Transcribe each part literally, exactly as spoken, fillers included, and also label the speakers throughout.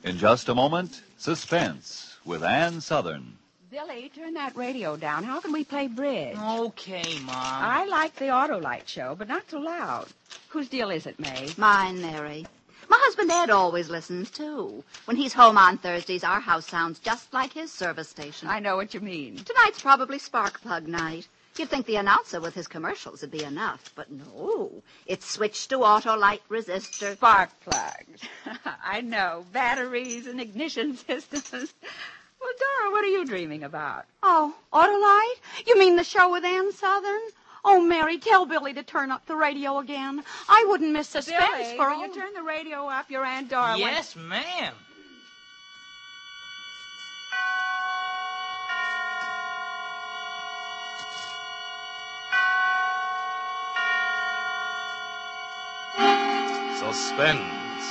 Speaker 1: In just a moment, Suspense with Ann Southern.
Speaker 2: Billy, turn that radio down. How can we play bridge?
Speaker 3: Okay, Mom.
Speaker 2: I like the Autolite show, but not so loud. Whose deal is it, May?
Speaker 4: Mine, Mary. My husband Ed always listens, too. When he's home on Thursdays, our house sounds just like his service station.
Speaker 2: I know what you mean.
Speaker 4: Tonight's probably spark plug night. You'd think the announcer with his commercials would be enough, but no. It's switched to Autolite resistor.
Speaker 2: Spark plugs. I know. Batteries and ignition systems. Well, Dora, what are you dreaming about?
Speaker 5: Oh, Autolite? You mean the show with Ann Southern? Oh, Mary, tell Billy to turn up the radio again. I wouldn't miss Suspense
Speaker 2: Billy,
Speaker 5: for
Speaker 2: will
Speaker 5: all...
Speaker 2: you turn the radio up? Your Aunt Dora
Speaker 3: Yes, ma'am.
Speaker 6: Suspense.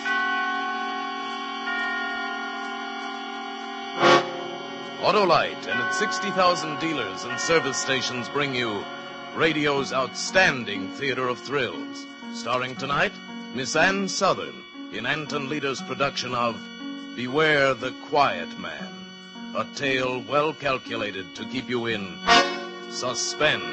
Speaker 6: Autolite and its sixty thousand dealers and service stations bring you radio's outstanding theater of thrills. Starring tonight, Miss Ann Southern in Anton Leader's production of Beware the Quiet Man, a tale well calculated to keep you in suspense.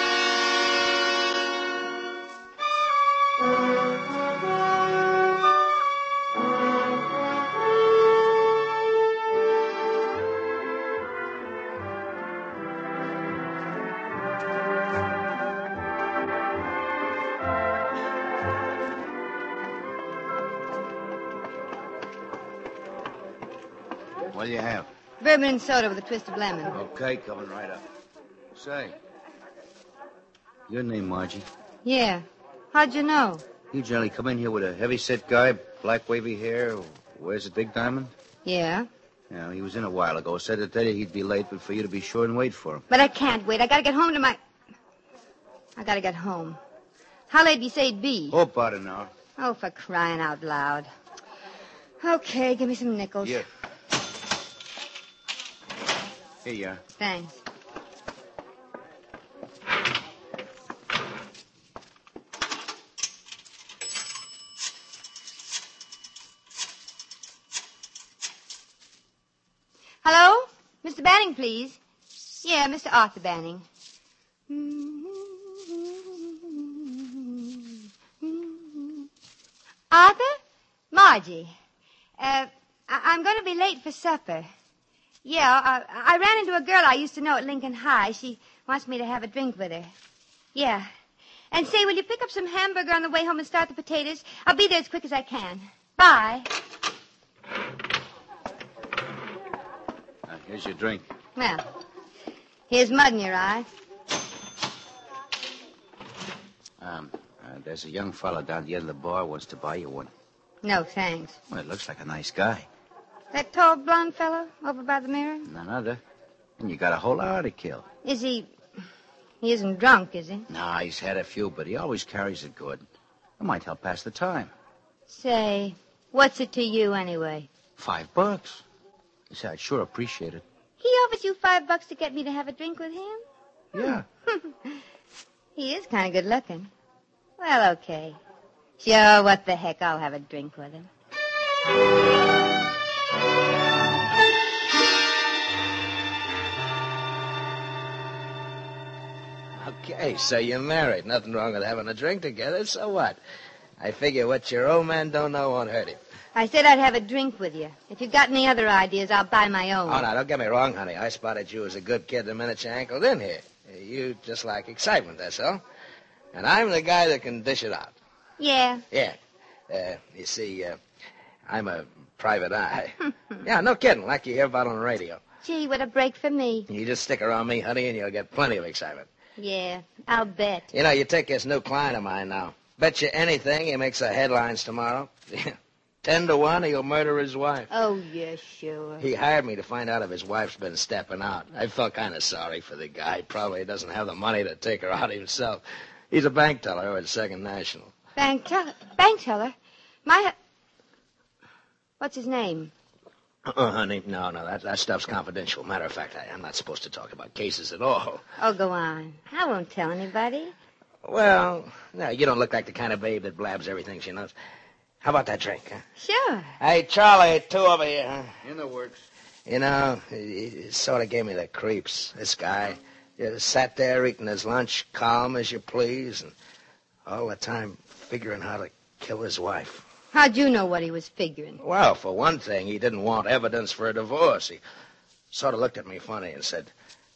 Speaker 7: What do you have?
Speaker 8: Bourbon and soda with a twist of lemon.
Speaker 7: Okay, coming right up. Say, your name, Margie.
Speaker 8: Yeah. How'd you know?
Speaker 7: You generally come in here with a heavy-set guy, black wavy hair, wears a big diamond?
Speaker 8: Yeah.
Speaker 7: Yeah, he was in a while ago. Said to tell you he'd be late, but for you to be sure and wait for him.
Speaker 8: But I can't wait. I gotta get home to my... I gotta get home. How late do you say it'd be?
Speaker 7: Oh, about an hour.
Speaker 8: Oh, for crying out loud. Okay, give me some nickels.
Speaker 7: Yeah. Here you are.
Speaker 8: Thanks. Hello? Mister Banning, please. Yeah, Mister Arthur Banning. Arthur? Margie. Uh, I- I'm going to be late for supper. Yeah, I, I ran into a girl I used to know at Lincoln High. She wants me to have a drink with her. Yeah. And say, will you pick up some hamburger on the way home and start the potatoes? I'll be there as quick as I can. Bye.
Speaker 7: Uh, here's your drink.
Speaker 8: Well, here's mud in your eye.
Speaker 7: Um, uh, there's a young fella down the end of the bar wants to buy you one.
Speaker 8: No, thanks.
Speaker 7: Well, it looks like a nice guy.
Speaker 8: That tall blonde fellow over by the mirror?
Speaker 7: None other. And you got a whole hour to kill.
Speaker 8: Is he... He isn't drunk, is he?
Speaker 7: Nah, he's had a few, but he always carries it good. It might help pass the time.
Speaker 8: Say, what's it to you anyway?
Speaker 7: Five bucks. You say, I'd sure appreciate it.
Speaker 8: He offers you five bucks to get me to have a drink with him?
Speaker 7: Yeah.
Speaker 8: He is kind of good looking. Well, okay. Sure, what the heck, I'll have a drink with him.
Speaker 9: Okay, so you're married. Nothing wrong with having a drink together, so what? I figure what your old man don't know won't hurt him.
Speaker 8: I said I'd have a drink with you. If you've got any other ideas, I'll buy my own.
Speaker 9: Oh, now, don't get me wrong, honey. I spotted you as a good kid the minute you ankled in here. You just like excitement, that's all. And I'm the guy that can dish it out.
Speaker 8: Yeah.
Speaker 9: Yeah. Uh, you see, uh, I'm a private eye. Yeah, no kidding, like you hear about on the radio.
Speaker 8: Gee, what a break for me.
Speaker 9: You just stick around me, honey, and you'll get plenty of excitement.
Speaker 8: Yeah, I'll bet.
Speaker 9: You know, you take this new client of mine now. Bet you anything he makes the headlines tomorrow. Ten to one, he'll murder his wife.
Speaker 8: Oh, yeah, sure.
Speaker 9: He hired me to find out if his wife's been stepping out. I felt kind of sorry for the guy. Probably doesn't have the money to take her out himself. He's a bank teller over at Second National.
Speaker 8: Bank teller? Bank teller? My... What's his name?
Speaker 9: Oh, honey, no, no, that, that stuff's confidential. Matter of fact, I, I'm not supposed to talk about cases at all.
Speaker 8: Oh, go on. I won't tell anybody.
Speaker 9: Well, no, you don't look like the kind of babe that blabs everything she knows. How about that drink, huh?
Speaker 8: Sure.
Speaker 9: Hey, Charlie, two over here, huh?
Speaker 7: In the works.
Speaker 9: You know, he, he sort of gave me the creeps, this guy. He just sat there eating his lunch, calm as you please, and all the time figuring how to kill his wife.
Speaker 8: How'd you know what he was figuring?
Speaker 9: Well, for one thing, he didn't want evidence for a divorce. He sort of looked at me funny and said,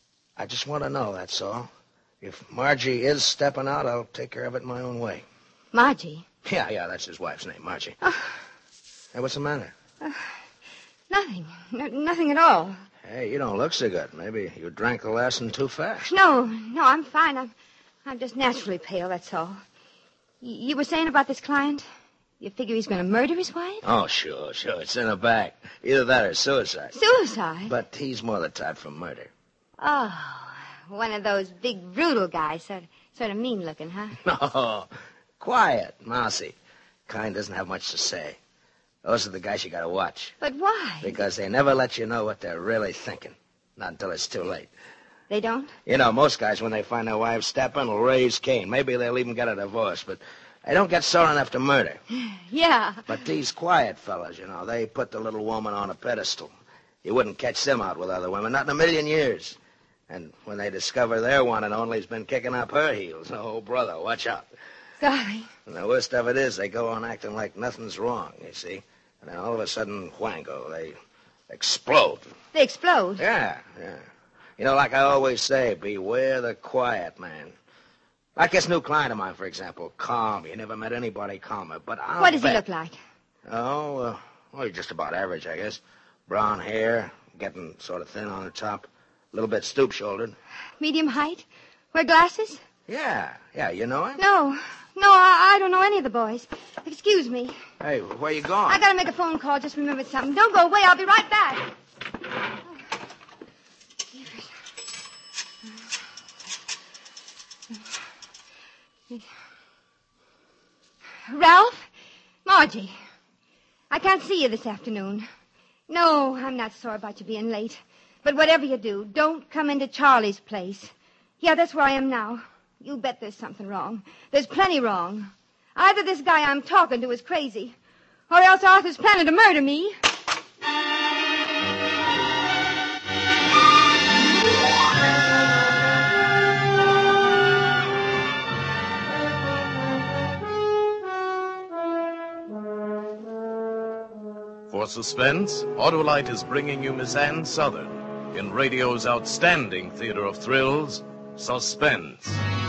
Speaker 9: I just want to know, that's all. If Margie is stepping out, I'll take care of it my own way.
Speaker 8: Margie?
Speaker 9: Yeah, yeah, that's his wife's name, Margie.
Speaker 8: Oh.
Speaker 9: Hey, what's the matter?
Speaker 8: Uh, nothing. No, nothing at all.
Speaker 9: Hey, you don't look so good. Maybe you drank the last one too fast.
Speaker 8: No, no, I'm fine. I'm, I'm just naturally pale, that's all. Y- you were saying about this client? You figure he's going to murder his wife?
Speaker 9: Oh, sure, sure. It's in the back. Either that or suicide.
Speaker 8: Suicide?
Speaker 9: But he's more the type for murder.
Speaker 8: Oh, one of those big, brutal guys. Sort of, sort of mean-looking, huh?
Speaker 9: No, quiet, mousy. Kind doesn't have much to say. Those are the guys you got to watch.
Speaker 8: But why?
Speaker 9: Because they never let you know what they're really thinking. Not until it's too late.
Speaker 8: They don't?
Speaker 9: You know, most guys, when they find their wives stepping, will raise Cain. Maybe they'll even get a divorce, but they don't get sore enough to murder.
Speaker 8: Yeah.
Speaker 9: But these quiet fellas, you know, they put the little woman on a pedestal. You wouldn't catch them out with other women, not in a million years. And when they discover their one and only's been kicking up her heels, oh, brother, watch out.
Speaker 8: Golly.
Speaker 9: And the worst of it is they go on acting like nothing's wrong, you see. And then all of a sudden, whango, they explode.
Speaker 8: They explode?
Speaker 9: Yeah, yeah. You know, like I always say, beware the quiet man. Like this new client of mine, for example, calm. You never met anybody calmer, but I'll
Speaker 8: What does
Speaker 9: bet...
Speaker 8: he look like?
Speaker 9: Oh, uh, well, he's just about average, I guess. Brown hair, getting sort of thin on the top, a little bit stoop-shouldered.
Speaker 8: Medium height? Wear glasses?
Speaker 9: Yeah, yeah, you know him?
Speaker 8: No. No, I, I don't know any of the boys. Excuse me.
Speaker 9: Hey, where you going?
Speaker 8: I gotta make a phone call. Just remembered something. Don't go away. I'll be right back. Ralph? Margie. I can't see you this afternoon. No, I'm not sorry about you being late. But whatever you do, don't come into Charlie's place. Yeah, that's where I am now. You bet there's something wrong. There's plenty wrong. Either this guy I'm talking to is crazy, or else Arthur's planning to murder me.
Speaker 6: For suspense, Autolite is bringing you Miss Ann Southern in radio's outstanding theater of thrills, Suspense.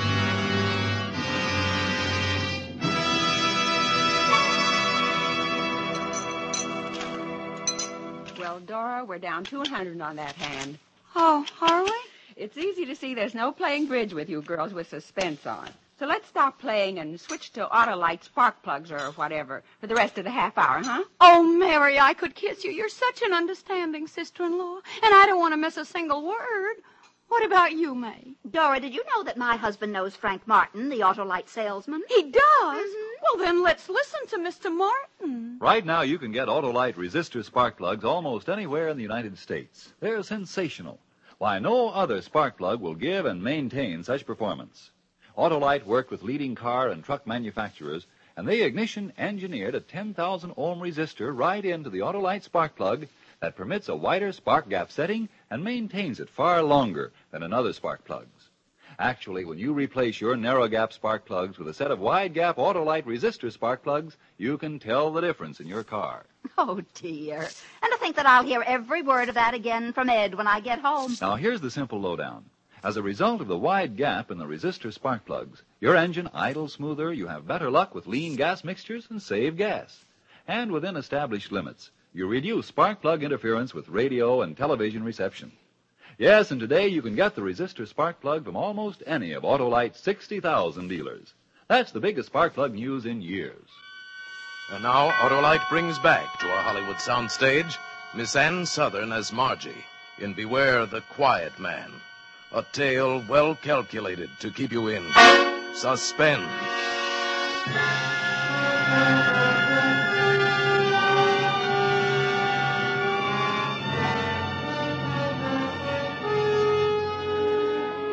Speaker 2: Well, Dora, we're down two hundred on that hand.
Speaker 5: Oh, are we?
Speaker 2: It's easy to see there's no playing bridge with you girls with suspense on. So let's stop playing and switch to Autolite spark plugs or whatever for the rest of the half hour, huh?
Speaker 5: Oh, Mary, I could kiss you. You're such an understanding sister-in-law, and I don't want to miss a single word. What about you, May?
Speaker 4: Dora, did you know that my husband knows Frank Martin, the Autolite salesman?
Speaker 5: He does? Mm-hmm. Well, then let's listen to Mister Martin.
Speaker 1: Right now, you can get Autolite resistor spark plugs almost anywhere in the United States. They're sensational. Why, no other spark plug will give and maintain such performance. Autolite worked with leading car and truck manufacturers, and they ignition engineered a ten thousand ohm resistor right into the Autolite spark plug that permits a wider spark gap setting and maintains it far longer than in other spark plugs. Actually, when you replace your narrow gap spark plugs with a set of wide gap Autolite resistor spark plugs, you can tell the difference in your car.
Speaker 4: Oh, dear. And to think that I'll hear every word of that again from Ed when I get home.
Speaker 1: Now, here's the simple lowdown. As a result of the wide gap in the resistor spark plugs, your engine idles smoother, you have better luck with lean gas mixtures, and save gas. And within established limits, you reduce spark plug interference with radio and television reception. Yes, and today you can get the resistor spark plug from almost any of Autolite's sixty thousand dealers. That's the biggest spark plug news in years.
Speaker 6: And now Autolite brings back to our Hollywood soundstage Miss Ann Southern as Margie in Beware the Quiet Man. A tale well calculated to keep you in suspense.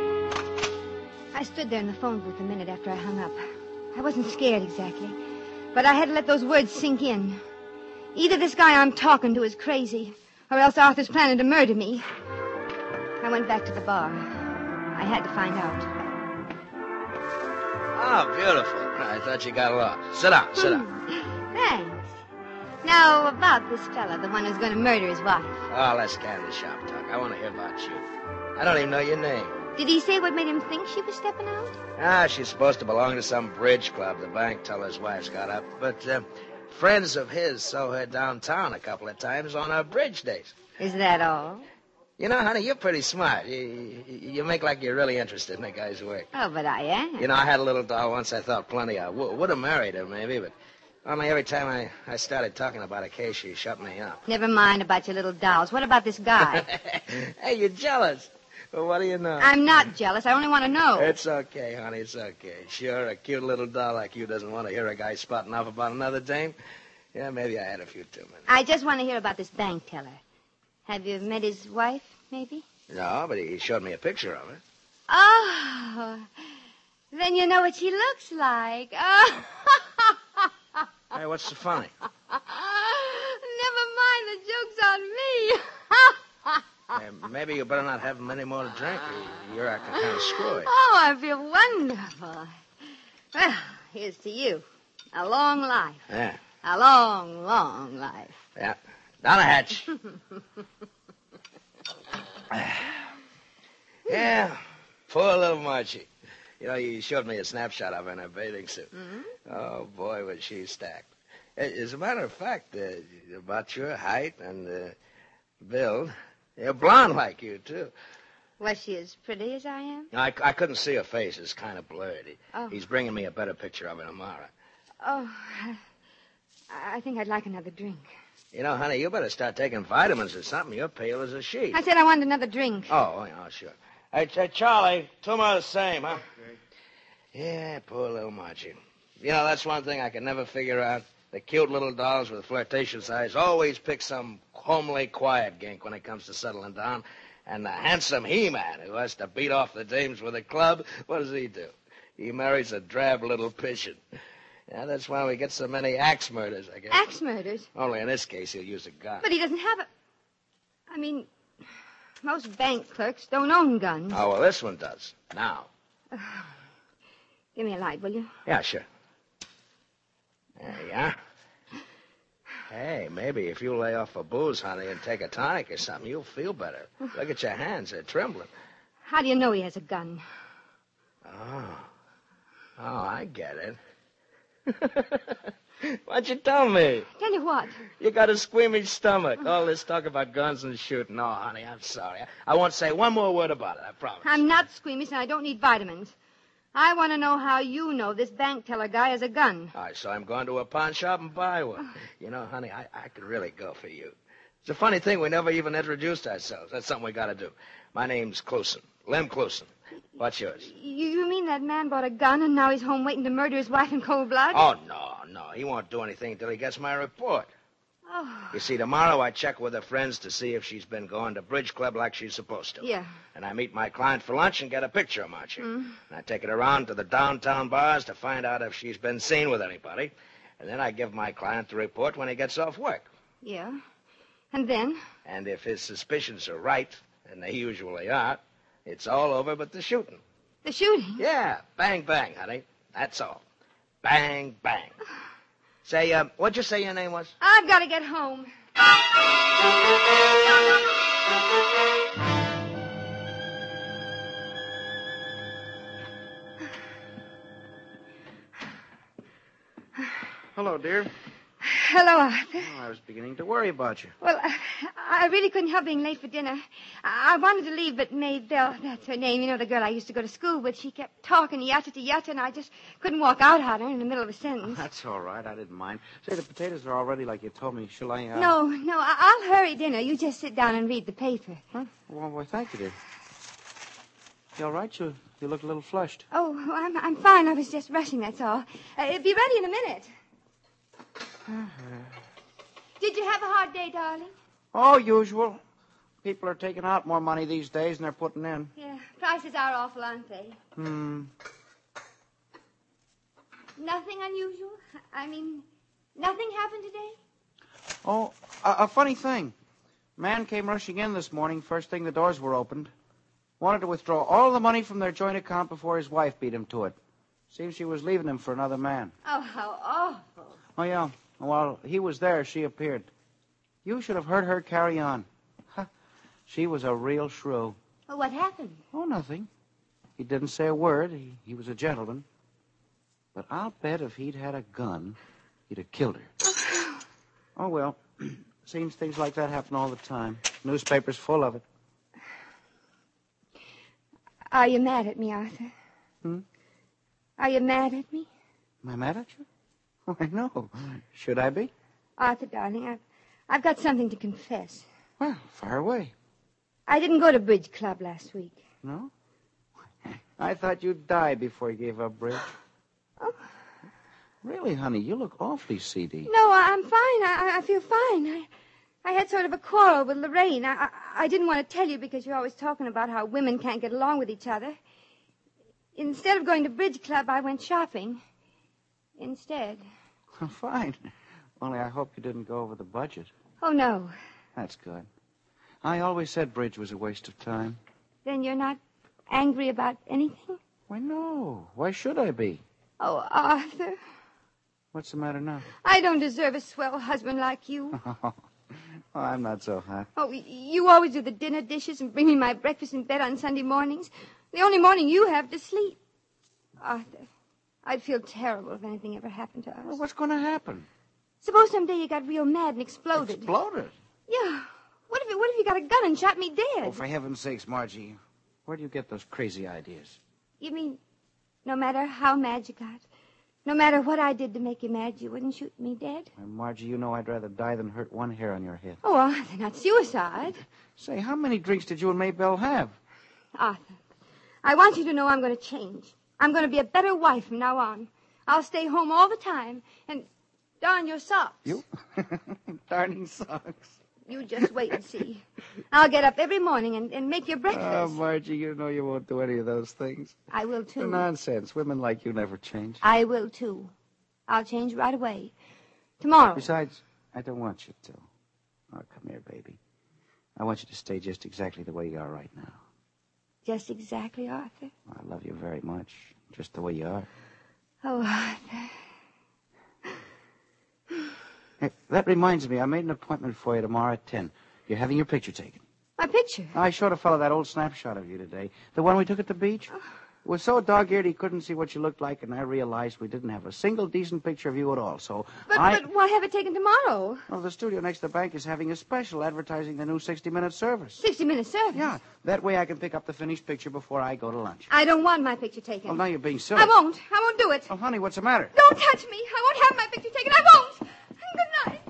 Speaker 8: I stood there in the phone booth a minute after I hung up. I wasn't scared exactly. But I had to let those words sink in. Either this guy I'm talking to is crazy, or else Arthur's planning to murder me. I went back to the bar. I had to find out.
Speaker 9: Oh, beautiful. I thought you got lost. Sit down, sit down.
Speaker 8: Thanks. Now, about this fella, the one who's going to murder his wife.
Speaker 9: Oh, let's get in the shop talk. I want to hear about you. I don't even know your name.
Speaker 8: Did he say what made him think she was stepping out?
Speaker 9: Ah, she's supposed to belong to some bridge club the bank teller's wife's got up. But uh, friends of his saw her downtown a couple of times on our bridge days.
Speaker 8: Is that all?
Speaker 9: You know, honey, you're pretty smart. You, you, you make like you're really interested in the guy's work.
Speaker 8: Oh, but I am.
Speaker 9: You know, I had a little doll once I thought plenty of. W- would have married her, maybe, but only every time I, I started talking about a case, she shut me up.
Speaker 8: Never mind about your little dolls. What about this guy?
Speaker 9: Hey, you're jealous. Well, what do you know?
Speaker 8: I'm not jealous. I only want to know.
Speaker 9: It's okay, honey. It's okay. Sure, a cute little doll like you doesn't want to hear a guy spouting off about another dame. Yeah, maybe I had a few too many.
Speaker 8: I just want to hear about this bank teller. Have you met his wife, maybe?
Speaker 9: No, but he showed me a picture of her.
Speaker 8: Oh, then you know what she looks like. Oh.
Speaker 9: Hey, what's so funny?
Speaker 8: Never mind, the joke's on me.
Speaker 9: Hey, maybe you better not have many more to drink. You're acting kind of screwy.
Speaker 8: Oh, I feel wonderful. Well, here's to you. A long life.
Speaker 9: Yeah.
Speaker 8: A long, long life.
Speaker 9: Yeah. Down the hatch. Yeah. Poor little Margie. You know, you showed me a snapshot of her in her bathing suit.
Speaker 8: Mm-hmm.
Speaker 9: Oh, boy, was she stacked. As a matter of fact, uh, about your height and uh, build, you're blonde like you, too.
Speaker 8: Was she as pretty as I am?
Speaker 9: I, I couldn't see her face. It's kind of blurred. He,
Speaker 8: Oh.
Speaker 9: He's bringing me a better picture of her tomorrow.
Speaker 8: Oh, I think I'd like another drink.
Speaker 9: You know, honey, you better start taking vitamins or something. You're pale as a sheet.
Speaker 8: I said I wanted another drink.
Speaker 9: Oh, yeah, sure. Hey, hey, Charlie, two more the same, huh? Okay. Yeah, poor little Margie. You know, that's one thing I can never figure out. The cute little dolls with flirtatious eyes always pick some homely, quiet gink when it comes to settling down. And the handsome He-Man who has to beat off the dames with a club, what does he do? He marries a drab little pigeon. Yeah, that's why we get so many axe murders, I guess.
Speaker 8: Axe murders?
Speaker 9: Only in this case, he'll use a gun.
Speaker 8: But he doesn't have a... I mean, most bank clerks don't own guns.
Speaker 9: Oh, well, this one does. Now.
Speaker 8: Give me a light, will you?
Speaker 9: Yeah, sure. There you are. Hey, maybe if you lay off a booze, honey, and take a tonic or something, you'll feel better. Look at your hands. They're trembling.
Speaker 8: How do you know he has a gun?
Speaker 9: Oh. Oh, I get it. Why'd you tell me?
Speaker 8: Tell you what?
Speaker 9: You got a squeamish stomach. All this talk about guns and shooting. No, honey, I'm sorry. I won't say one more word about it, I promise.
Speaker 8: I'm not squeamish, and I don't need vitamins. I want to know how you know this bank teller guy has a gun.
Speaker 9: All right, so I'm going to a pawn shop and buy one. You know, honey, I, I could really go for you. It's a funny thing, we never even introduced ourselves. That's something we got to do. My name's Cluson, Lem Cluson. What's yours?
Speaker 8: You, you mean that man bought a gun and now he's home waiting to murder his wife in cold blood?
Speaker 9: Oh, no, no. He won't do anything until he gets my report.
Speaker 8: Oh.
Speaker 9: You see, tomorrow I check with her friends to see if she's been going to Bridge Club like she's supposed to.
Speaker 8: Yeah.
Speaker 9: And I meet my client for lunch and get a picture of Margie.
Speaker 8: Mm.
Speaker 9: And I take it around to the downtown bars to find out if she's been seen with anybody. And then I give my client the report when he gets off work.
Speaker 8: Yeah. And then?
Speaker 9: And if his suspicions are right, and they usually are, it's all over but the shooting.
Speaker 8: The shooting?
Speaker 9: Yeah. Bang, bang, honey. That's all. Bang, bang. Say, uh, what'd you say your name was?
Speaker 8: I've got to get home.
Speaker 10: Hello, dear.
Speaker 8: Hello, Arthur.
Speaker 10: Oh, I was beginning to worry about you.
Speaker 8: Well, I, I really couldn't help being late for dinner. I, I wanted to leave, but Maybelle, that's her name, you know, the girl I used to go to school with, she kept talking yatta to yatta, and I just couldn't walk out on her in the middle of a sentence.
Speaker 10: Oh, that's all right. I didn't mind. Say, the potatoes are all ready like you told me. Shall I, uh...
Speaker 8: No, no, I, I'll hurry dinner. You just sit down and read the paper.
Speaker 10: Huh? Well, well, thank you, dear. You all right? You, you look a little flushed.
Speaker 8: Oh, I'm, I'm fine. I was just rushing, that's all. Uh, it'll be ready in a minute.
Speaker 10: Uh-huh.
Speaker 8: Did you have a hard day, darling?
Speaker 10: Oh, usual. People are taking out more money these days than they're putting in.
Speaker 8: Yeah, prices are awful, aren't they?
Speaker 10: Hmm.
Speaker 8: Nothing unusual? I mean, nothing happened today?
Speaker 10: Oh, a, a funny thing. Man came rushing in this morning, first thing the doors were opened. Wanted to withdraw all the money from their joint account before his wife beat him to it. Seems she was leaving him for another man.
Speaker 8: Oh, how awful.
Speaker 10: Oh, yeah. While he was there, she appeared. You should have heard her carry on. Huh. She was a real shrew.
Speaker 8: Well, what happened?
Speaker 10: Oh, nothing. He didn't say a word. He, he was a gentleman. But I'll bet if he'd had a gun, he'd have killed her. Oh, well, seems things like that happen all the time. Newspapers full of it.
Speaker 8: Are you mad at me, Arthur?
Speaker 10: Hmm?
Speaker 8: Are you mad at me?
Speaker 10: Am I mad at you? Why, no. Should I be?
Speaker 8: Arthur, darling, I've, I've got something to confess.
Speaker 10: Well, fire away.
Speaker 8: I didn't go to bridge club last week.
Speaker 10: No? I thought you'd die before you gave up bridge.
Speaker 8: Oh.
Speaker 10: Really, honey, you look awfully seedy.
Speaker 8: No, I'm fine. I, I feel fine. I, I had sort of a quarrel with Lorraine. I, I, I didn't want to tell you because you're always talking about how women can't get along with each other. Instead of going to bridge club, I went shopping. Instead.
Speaker 10: Fine. Only I hope you didn't go over the budget.
Speaker 8: Oh, no.
Speaker 10: That's good. I always said bridge was a waste of time.
Speaker 8: Then you're not angry about anything?
Speaker 10: Why, no. Why should I be?
Speaker 8: Oh, Arthur.
Speaker 10: What's the matter now?
Speaker 8: I don't deserve a swell husband like you.
Speaker 10: Oh, I'm not so hot.
Speaker 8: Oh, you always do the dinner dishes and bring me my breakfast in bed on Sunday mornings. The only morning you have to sleep. Arthur, I'd feel terrible if anything ever happened to us.
Speaker 10: Well, what's going to happen?
Speaker 8: Suppose someday you got real mad and exploded.
Speaker 10: Exploded?
Speaker 8: Yeah. What if, what if you got a gun and shot me dead?
Speaker 10: Oh, for heaven's sakes, Margie. Where do you get those crazy ideas?
Speaker 8: You mean no matter how mad you got, no matter what I did to make you mad, you wouldn't shoot me dead?
Speaker 10: Well, Margie, you know I'd rather die than hurt one hair on your head.
Speaker 8: Oh, Arthur, not suicide.
Speaker 10: Say, how many drinks did you and Maybelle have?
Speaker 8: Arthur, I want you to know I'm going to change. I'm going to be a better wife from now on. I'll stay home all the time and darn your socks.
Speaker 10: You? Darning socks.
Speaker 8: You just wait and see. I'll get up every morning and, and make your breakfast.
Speaker 10: Oh, Margie, you know you won't do any of those things.
Speaker 8: I will, too.
Speaker 10: Nonsense. Women like you never change.
Speaker 8: I will, too. I'll change right away. Tomorrow.
Speaker 10: Besides, I don't want you to. Oh, come here, baby. I want you to stay just exactly the way you are right now.
Speaker 8: Just exactly, Arthur?
Speaker 10: I love you very much, just the way you are.
Speaker 8: Oh, Arthur.
Speaker 10: Hey, that reminds me, I made an appointment for you tomorrow at ten. You're having your picture taken.
Speaker 8: My picture?
Speaker 10: I showed a fellow that old snapshot of you today. The one we took at the beach. Oh. It was so dog-eared he couldn't see what you looked like, and I realized we didn't have a single decent picture of you at all, so
Speaker 8: But,
Speaker 10: I...
Speaker 8: but why have it taken tomorrow?
Speaker 10: Well, the studio next to the bank is having a special advertising the new sixty-minute service.
Speaker 8: sixty-minute service?
Speaker 10: Yeah. That way I can pick up the finished picture before I go to lunch.
Speaker 8: I don't want my picture taken.
Speaker 10: Well, now you're being silly.
Speaker 8: I won't. I won't do it.
Speaker 10: Oh, honey, what's the matter?
Speaker 8: Don't touch me. I won't have my picture taken. I won't. Good night.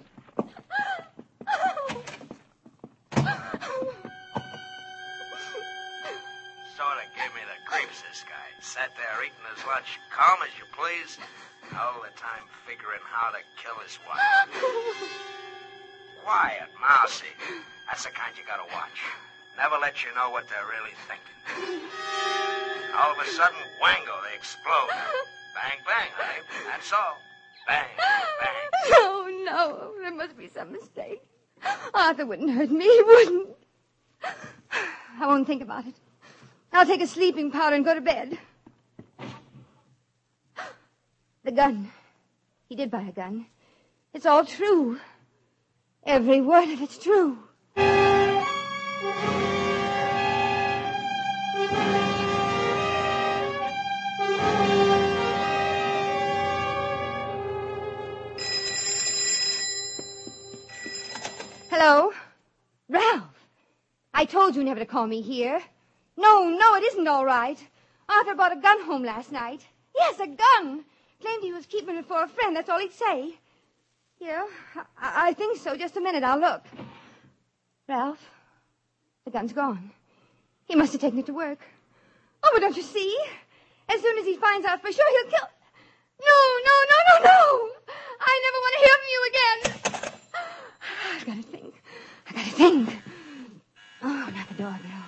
Speaker 9: Sort of gave me the creeps, this guy. Sat there eating his lunch, calm as you please, all the time figuring how to kill his wife. Quiet, mousy. That's the kind you gotta watch. Never let you know what they're really thinking. All of a sudden, wango, they explode. Bang, bang, honey. That's all. Bang, bang.
Speaker 8: No, no. There must be some mistake. Arthur wouldn't hurt me. He wouldn't. I won't think about it. I'll take a sleeping powder and go to bed. The gun. He did buy a gun. It's all true. Every word of it's true. Hello? Ralph. I told you never to call me here. No, no, it isn't all right. Arthur brought a gun home last night. Yes, a gun. Claimed he was keeping it for a friend. That's all he'd say. Yeah, I, I think so. Just a minute. I'll look. Ralph, the gun's gone. He must have taken it to work. Oh, but don't you see? As soon as he finds out for sure, he'll kill... No, no, no, no, no. I never want to hear from you again. I've got to think. I've got to think. Oh, not the doorbell.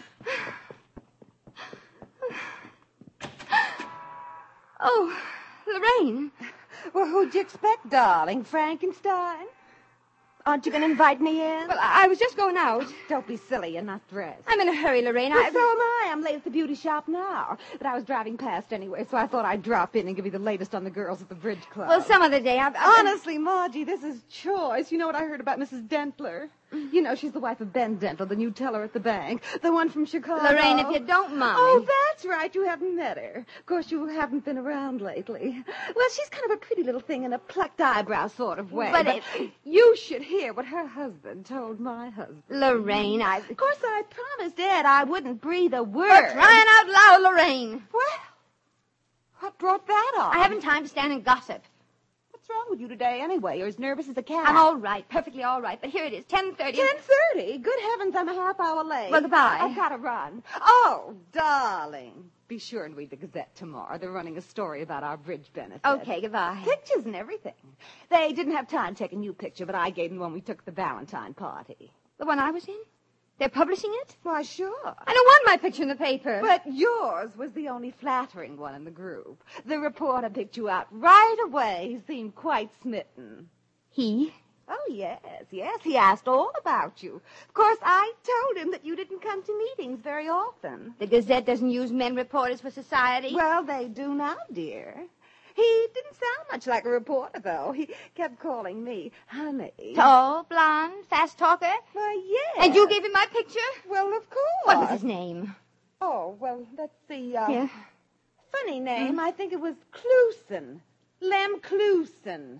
Speaker 8: Oh, Lorraine.
Speaker 11: Well, who'd you expect, darling? Frankenstein? Aren't you going to invite me in?
Speaker 8: Well, I I was just going out.
Speaker 11: Don't be silly. You're not dressed.
Speaker 8: I'm in a hurry, Lorraine.
Speaker 11: Well,
Speaker 8: I...
Speaker 11: so am I. I'm late at the beauty shop now. But I was driving past anyway, so I thought I'd drop in and give you the latest on the girls at the Bridge Club.
Speaker 8: Well, some other day. I've, I've...
Speaker 11: Honestly, Margie, this is choice. You know what I heard about Missus Dentler? You know, she's the wife of Ben Dentler, the new teller at the bank. The one from Chicago.
Speaker 8: Lorraine, if you don't mind.
Speaker 11: Oh, that's right. You haven't met her. Of course, you haven't been around lately. Well, she's kind of a pretty little thing in a plucked eyebrow sort of way.
Speaker 8: But,
Speaker 11: but
Speaker 8: it...
Speaker 11: you should hear what her husband told my husband.
Speaker 8: Lorraine, I...
Speaker 11: Of course, I promised Ed I wouldn't breathe a word.
Speaker 8: For crying out loud, Lorraine.
Speaker 11: Well, what brought that on?
Speaker 8: I haven't time to stand and gossip.
Speaker 11: What's wrong with you today, anyway? You're as nervous as a cat.
Speaker 8: I'm all right, perfectly all right. But here it is, ten thirty.
Speaker 11: ten thirty? Good heavens, I'm a half hour late.
Speaker 8: Well, goodbye.
Speaker 11: I've got to run. Oh, darling. Be sure and read the Gazette tomorrow. They're running a story about our bridge benefit.
Speaker 8: Okay, goodbye.
Speaker 11: Pictures and everything. They didn't have time to take a new picture, but I gave them the one we took at the Valentine party.
Speaker 8: The one I was in? They're publishing it?
Speaker 11: Why, sure.
Speaker 8: I don't want my picture in the paper.
Speaker 11: But yours was the only flattering one in the group. The reporter picked you out right away. He seemed quite smitten.
Speaker 8: He?
Speaker 11: Oh, yes, yes. He asked all about you. Of course, I told him that you didn't come to meetings very often.
Speaker 8: The Gazette doesn't use men reporters for society?
Speaker 11: Well, they do now, dear. He didn't sound much like a reporter, though. He kept calling me honey.
Speaker 8: Tall, blonde, fast talker?
Speaker 11: Why, yes.
Speaker 8: And you gave him my picture?
Speaker 11: Well, of course.
Speaker 8: What was his name?
Speaker 11: Oh, well, let's see. Uh,
Speaker 8: yeah.
Speaker 11: Funny name. Mm. I think it was Clusen. Lem Clusen.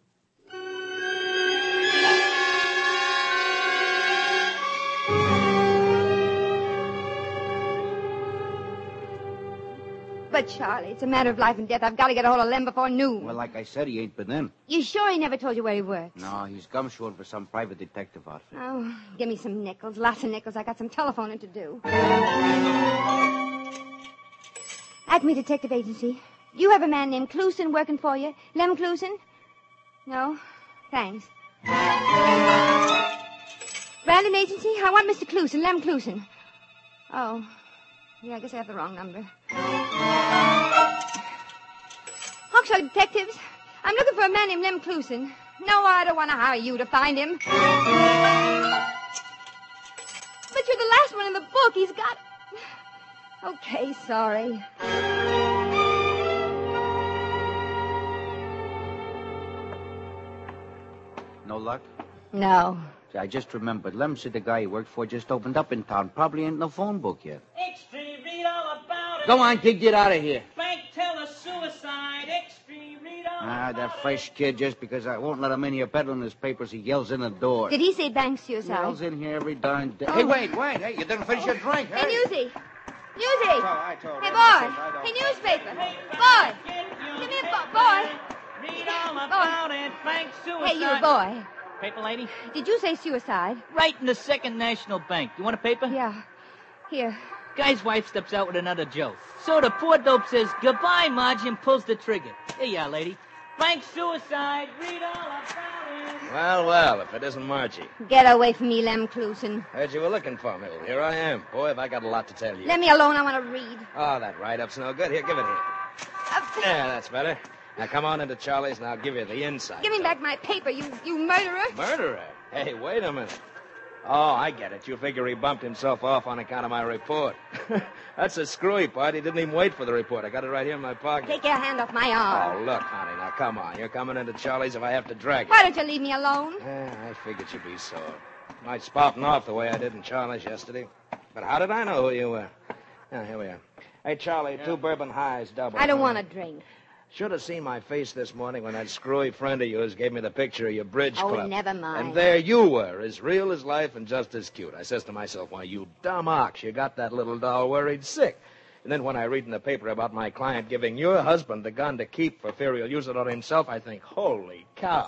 Speaker 8: But, Charlie, it's a matter of life and death. I've got to get a hold of Lem before noon.
Speaker 10: Well, like I said, he ain't been in.
Speaker 8: You sure he never told you where he works?
Speaker 10: No, he's gumshoeing for some private detective outfit.
Speaker 8: Oh, give me some nickels. Lots of nickels. I got some telephoning to do. Acme Detective Agency. Do you have a man named Clusen working for you? Lem Clusen? No? Thanks. Brandon Agency? I want Mister Clusen, Lem Clusen. Oh. Yeah, I guess I have the wrong number. Hawkshaw Detectives. I'm looking for a man named Lem Clusen. No, I don't want to hire you to find him. But you're the last one in the book. He's got... Okay, sorry.
Speaker 10: No luck?
Speaker 8: No.
Speaker 10: See, I just remembered. Lem said the guy he worked for just opened up in town. Probably ain't no phone book yet.
Speaker 3: Extreme, read all about it.
Speaker 10: Go on, kid, get out of here.
Speaker 3: Bank teller suicide. Extreme, read all
Speaker 10: Ah,
Speaker 3: about
Speaker 10: that fresh kid, just because I won't let him in here peddling his papers, he yells in the door.
Speaker 8: Did he say bank
Speaker 10: He
Speaker 8: suicide?
Speaker 10: yells in here every darn day.
Speaker 8: Oh.
Speaker 10: Hey, wait, wait. Hey, you didn't finish your drink.
Speaker 8: Hey,
Speaker 10: Hurry.
Speaker 8: Newsy. Newsy.
Speaker 10: I told
Speaker 8: Hey,
Speaker 10: him.
Speaker 8: boy.
Speaker 10: I don't-
Speaker 8: Hey, newspaper. Boy. Give me a bo- boy.
Speaker 3: Read all about it. Bank suicide.
Speaker 8: Hey, you, boy.
Speaker 3: Paper lady?
Speaker 8: Did you say suicide?
Speaker 3: Right in the Second National Bank. You want a paper?
Speaker 8: Yeah. Here.
Speaker 3: Guy's wife steps out with another Joe. So the poor dope says, goodbye, Marge, and pulls the trigger. Here you are, lady. Bank suicide. Read all about it.
Speaker 9: Well, well, if it isn't Margie.
Speaker 8: Get away from me, Lem Clusen.
Speaker 9: Heard you were looking for me. Well, here I am. Boy, have I got a lot to tell you.
Speaker 8: Let me alone. I want to read.
Speaker 9: Oh, that write-up's no good. Here, give it here.
Speaker 8: Uh,
Speaker 9: Yeah, that's better. Now, come on into Charlie's, and I'll give you the inside.
Speaker 8: Give me back my paper, you, you murderer.
Speaker 9: Murderer? Hey, wait a minute. Oh, I get it. You figure he bumped himself off on account of my report. That's a screwy part. He didn't even wait for the report. I got it right here in my pocket.
Speaker 8: Take your hand off my arm.
Speaker 9: Oh, look, honey, now come on. You're coming into Charlie's if I have to drag you.
Speaker 8: Why don't you leave me alone?
Speaker 9: Eh, I figured you'd be sore. Might spouting off the way I did in Charlie's yesterday. But how did I know who you were? Yeah, here we are. Hey, Charlie, two bourbon highs, double.
Speaker 8: I don't want to drink.
Speaker 9: Should have seen my face this morning when that screwy friend of yours gave me the picture of your bridge
Speaker 8: Oh,
Speaker 9: club.
Speaker 8: never mind.
Speaker 9: And there you were, as real as life and just as cute. I says to myself, why, you dumb ox, you got that little doll worried sick. And then when I read in the paper about my client giving your husband the gun to keep for fear he'll use it on himself, I think, holy cow.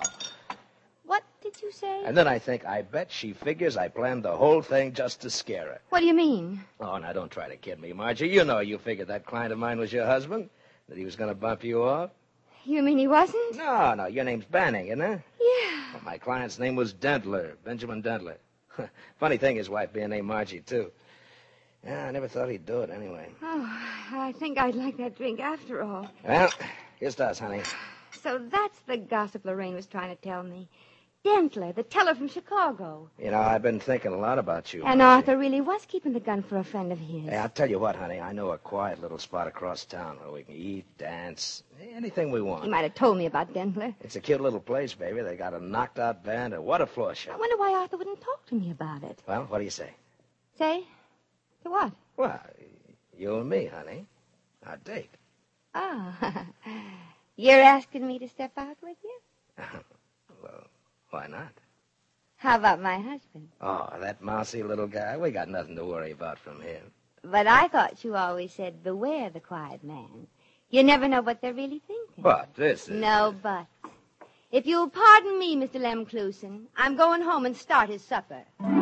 Speaker 8: What did you say?
Speaker 9: And then I think, I bet she figures I planned the whole thing just to scare her.
Speaker 8: What do you mean?
Speaker 9: Oh, now, don't try to kid me, Margie. You know you figured that client of mine was your husband, that he was going to bump you off.
Speaker 8: You mean he wasn't?
Speaker 9: No, no, your name's Banning, isn't it?
Speaker 8: Yeah.
Speaker 9: Well, my client's name was Dentler, Benjamin Dentler. Funny thing, his wife being named Margie, too. Yeah, I never thought he'd do it anyway.
Speaker 8: Oh, I think I'd like that drink after all.
Speaker 9: Well, Here's to us, honey.
Speaker 8: So that's the gossip Lorraine was trying to tell me. Dentler, the teller from Chicago.
Speaker 9: You know, I've been thinking a lot about you.
Speaker 8: And
Speaker 9: Margie.
Speaker 8: Arthur really was keeping the gun for a friend of his.
Speaker 9: Hey, I'll tell you what, honey. I know a quiet little spot across town where we can eat, dance, anything we want.
Speaker 8: He might have told me about Dentler.
Speaker 9: It's a cute little place, baby. They got a knocked-out band, and what a floor show.
Speaker 8: I wonder why Arthur wouldn't talk to me about it.
Speaker 9: Well, what do you say?
Speaker 8: Say? To what?
Speaker 9: Well, you and me, honey. Our date.
Speaker 8: Oh. You're asking me to step out with you?
Speaker 9: Well, why not?
Speaker 8: How about my husband?
Speaker 9: Oh, that mousy little guy. We got nothing to worry about from him.
Speaker 8: But I thought you always said, beware the quiet man. You never know what they're really thinking.
Speaker 9: But this is...
Speaker 8: No buts. If you'll pardon me, Mister Lemclusen, I'm going home and start his supper.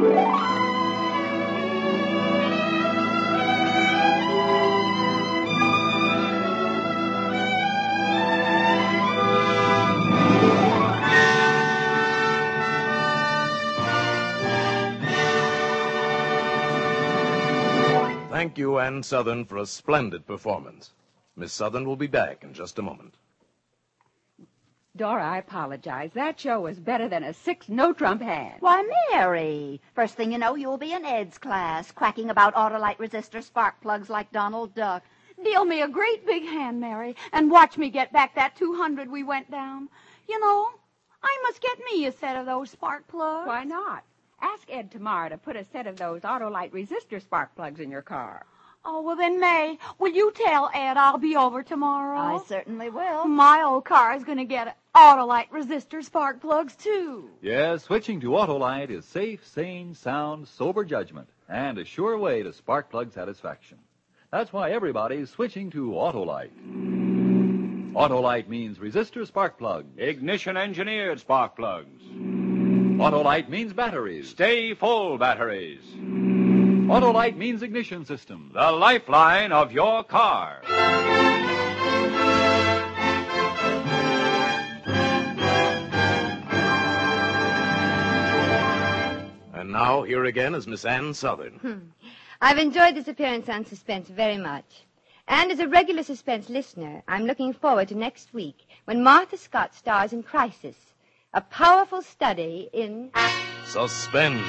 Speaker 6: Thank you, Ann Southern, for a splendid performance. Miss Southern will be back in just a moment.
Speaker 2: Dora, I apologize. That show was better than a six no-trump hand.
Speaker 4: Why, Mary, first thing you know, you'll be in Ed's class, quacking about Autolite resistor spark plugs like Donald Duck.
Speaker 5: Deal me a great big hand, Mary, and watch me get back that two hundred we went down. You know, I must get me a set of those spark plugs.
Speaker 2: Why not? Ask Ed tomorrow to put a set of those Autolite resistor spark plugs in your car.
Speaker 5: Oh, well then, May, will you tell Ed I'll be over tomorrow?
Speaker 4: I certainly will.
Speaker 5: My old car is going to get Autolite resistor spark plugs, too.
Speaker 1: Yes, switching to Autolite is safe, sane, sound, sober judgment, and a sure way to spark plug satisfaction. That's why everybody's switching to Autolite. Autolite means resistor spark plug.
Speaker 12: Ignition-engineered spark plugs.
Speaker 1: Autolite means batteries.
Speaker 12: Stay full batteries.
Speaker 1: Autolite means ignition system.
Speaker 12: The lifeline of your car.
Speaker 6: And now, here again is Miss Ann Southern.
Speaker 8: Hmm. I've enjoyed this appearance on Suspense very much. And as a regular Suspense listener, I'm looking forward to next week when Martha Scott stars in Crisis, a powerful study in...
Speaker 6: Suspense.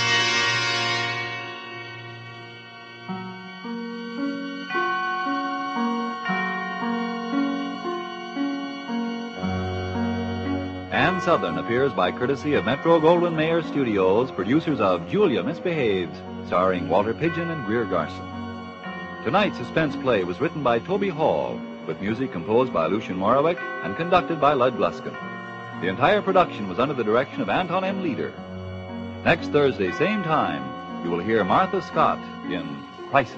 Speaker 1: Ann Southern appears by courtesy of Metro-Goldwyn-Mayer Studios, producers of Julia Misbehaves, starring Walter Pidgeon and Greer Garson. Tonight's suspense play was written by Toby Hall, with music composed by Lucien Morawick and conducted by Lud Gluskin. The entire production was under the direction of Anton M. Leader. Next Thursday, same time, you will hear Martha Scott in Crisis.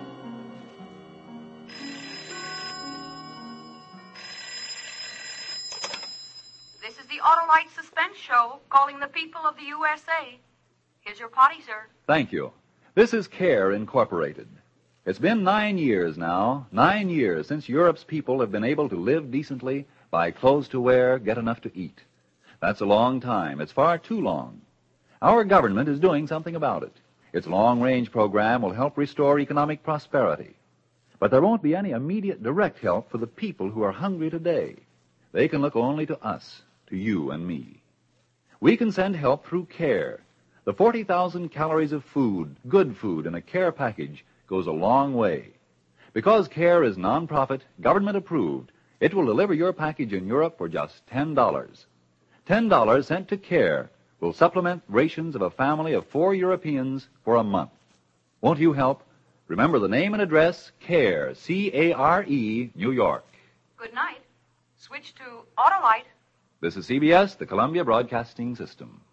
Speaker 5: This is the Autolite Suspense Show, calling the people of the U S A. Here's your potty, sir.
Speaker 1: Thank you. This is CARE Incorporated. It's been nine years now, nine years since Europe's people have been able to live decently, buy clothes to wear, get enough to eat. That's a long time. It's far too long. Our government is doing something about it. Its long-range program will help restore economic prosperity. But there won't be any immediate direct help for the people who are hungry today. They can look only to us, to you and me. We can send help through CARE. The forty thousand calories of food, good food, in a CARE package goes a long way. Because CARE is non-profit, government-approved, it will deliver your package in Europe for just ten dollars. ten dollars sent to CARE will supplement rations of a family of four Europeans for a month. Won't you help? Remember the name and address, CARE, C A R E, New York.
Speaker 5: Good night. Switch to Autolite.
Speaker 1: This is C B S, the Columbia Broadcasting System.